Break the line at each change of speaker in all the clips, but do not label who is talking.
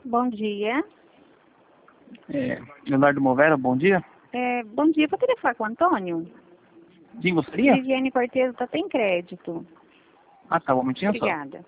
Bom dia.
Leonardo Movera, bom dia.
Bom dia, poderia falar com o Antônio?
Sim, gostaria?
Viviane Cortez, tá sem crédito.
Ah, tá, um momentinho só.
Obrigada.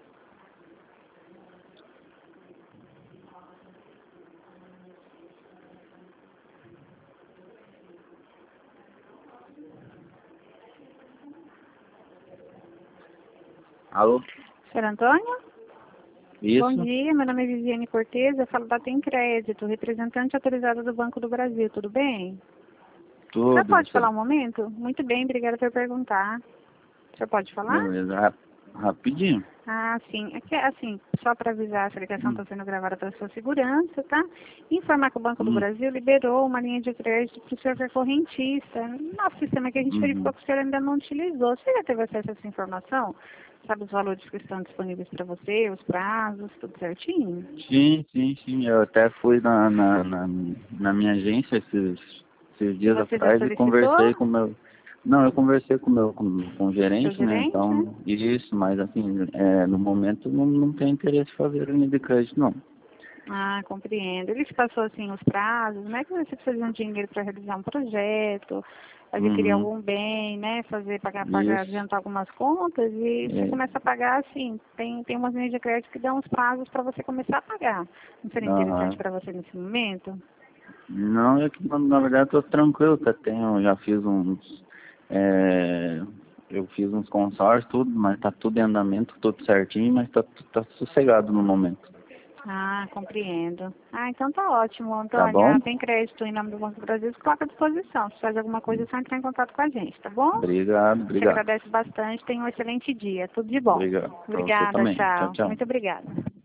Alô?
Senhor Antônio?
Isso?
Bom dia, meu nome é Viviane Cortez, eu falo da Tem Crédito, representante autorizada do Banco do Brasil, tudo bem? O senhor
Tudo,
pode
você.
falar um momento? Muito bem, obrigada por perguntar. O senhor pode falar?
Beleza, rapidinho.
Ah, sim. Aqui, assim, só para avisar, essa ligação
Hum.
está sendo gravada para sua segurança, tá? Informar que o Banco do
Hum.
Brasil liberou uma linha de crédito para o senhor que é correntista. Nosso sistema que a gente verificou
Uhum.
que o senhor ainda não utilizou. Você já teve acesso a essa informação? Sabe os valores que estão disponíveis para você, os prazos, tudo certinho?
Sim. Eu até fui na minha agência esses
E
dias
você já
atrás e
solicitou?
conversei com o meu. Não, eu conversei com o
Seu
gerente, né?
gerente, né?
Então, isso, mas assim, no momento não tem interesse em fazer linha de crédito, não.
Ah, compreendo. Ele te passou, assim, os prazos, né? Que você precisa de um dinheiro para realizar um projeto, adquirir
Uhum.
algum bem, né? Pagar,
Isso.
adiantar algumas contas e você
É.
começa a pagar, assim, tem umas linhas de crédito que dão os prazos para você começar a pagar. Não seria interessante
Aham.
para você nesse momento?
Não, é que na verdade eu tô tranquilo, já fiz eu fiz uns consórcios, tudo, mas tá tudo em andamento, tudo certinho, mas tá sossegado no momento.
Ah, compreendo. Ah, então tá ótimo,
Tá
Antônio.
bom?
Ah, tem crédito em nome do Banco do Brasil, se coloca à disposição. Se fazer alguma coisa, é só entrar em contato com a gente, tá bom? Te
Obrigado.
agradeço bastante, tenha um excelente dia. Tudo de bom.
Obrigado. Pra você
Obrigada,
também. Tchau,
tchau.
tchau.
Muito obrigada.